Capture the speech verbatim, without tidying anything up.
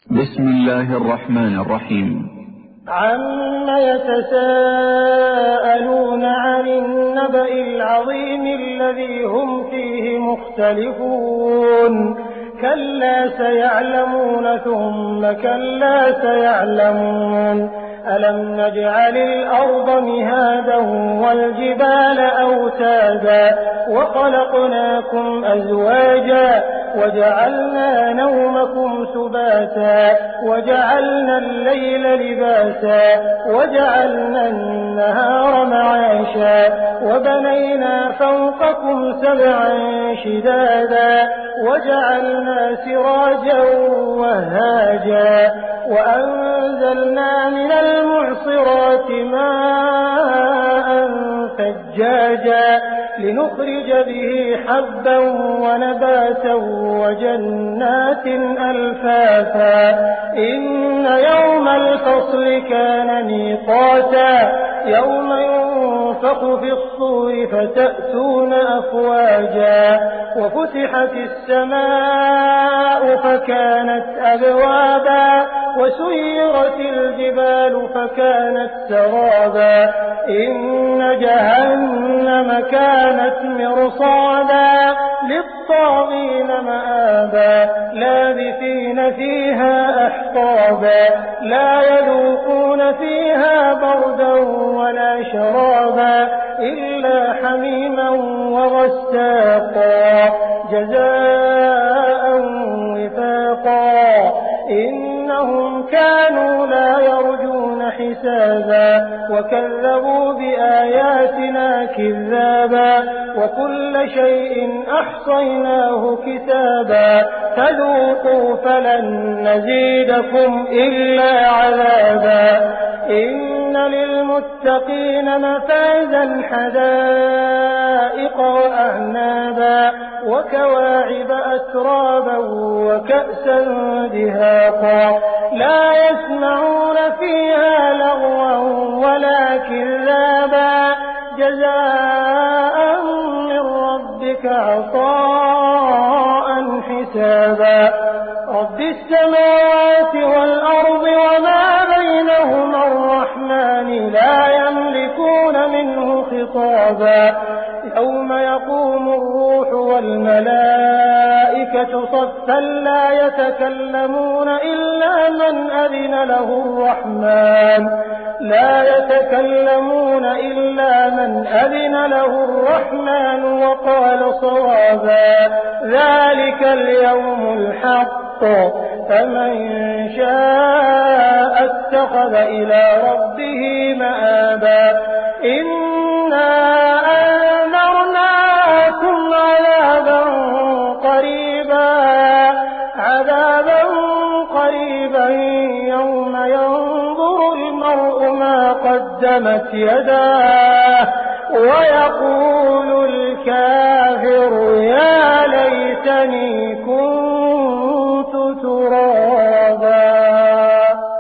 بسم الله الرحمن الرحيم. عم يتساءلون عن النبأ العظيم الذي هم فيه مختلفون كلا سيعلمون ثم كلا سيعلمون ألم نجعل الأرض مهادا والجبال أوتادا وخلقناكم أزواجا وجعلنا نومكم سباتا وجعلنا الليل لباسا وجعلنا النهار معاشا وبنينا فوقكم سبعا شدادا وجعلنا سراجا وهاجا وأنزلنا من المعصرات ماء ثجاجا لنخرج به حبا ونباتا وجنات ألفافا إن يوم الفصل كان ميقاتا يوم ينفخ في الصور فتأتون أفواجا وفتحت السماء فكانت أبوابا وسيرت الجبال فكانت سرابا إن جهنم كانت مرصادا للطاغين مآبا لابثين فيها أحقابا لا يذوقون فيها بردا ولا شرابا إلا حميما وغساقا جزاء وفاقا إنهم كانوا لا يرجون حسابا وكذبوا بآياتنا كذابا وكل شيء أحصيناه كتابا فذوقوا فلن نزيدكم إلا عذابا إن للمتقين مفازا حدائق وأعنابا وكواعب أترابا وكأسا دهاقا لا يسمعون فيها لغوا ولا كذابا جزاء من ربك عطاء حسابا رب السماوات والأرض وما بينهما الرحمن لا يملكون منه خطابا يوم يقوم الروح والملائكة صفا لا يتكلمون إلا من أذن له الرحمن لا يتكلمون إلا من أذن له الرحمن وقال صوابا ذلك اليوم الحق فمن شاء اتخذ إلى ربه مآبا إنا أنذرناكم عذابا قريبا عذابا قريبا يوم ينظر المرء ما قدمت يداه ويقول